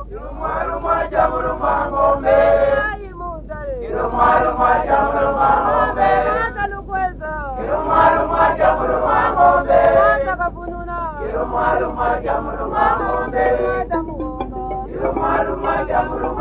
Kirumwaru mwaja murumangombe. Kirumwaru mwaja murumangombe. Kirumwaru mwaja murumangombe. Kirumwaru mwaja murumangombe. Kirumwaru mwaja murumangombe.